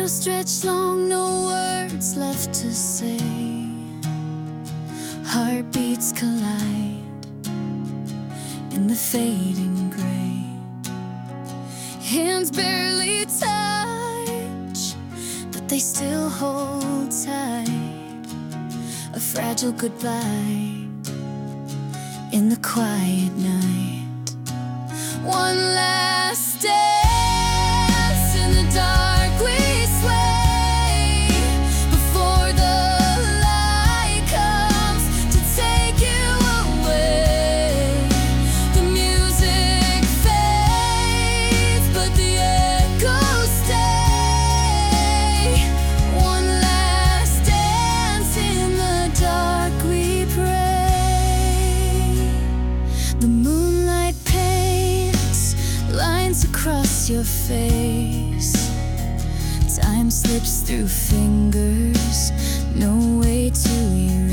shadows stretch long, no words left to say. Heartbeats collide in the fading gray. Hands barely touch, but they still hold tight. A fragile goodbye in the quiet night. One last dance in the dark, we sway before the light comes to take you away. The music fades, but the echoes stay. One last dance in the dark, we pray. The moonlight paints lines across your face. Time slips through fingers, no way to erase.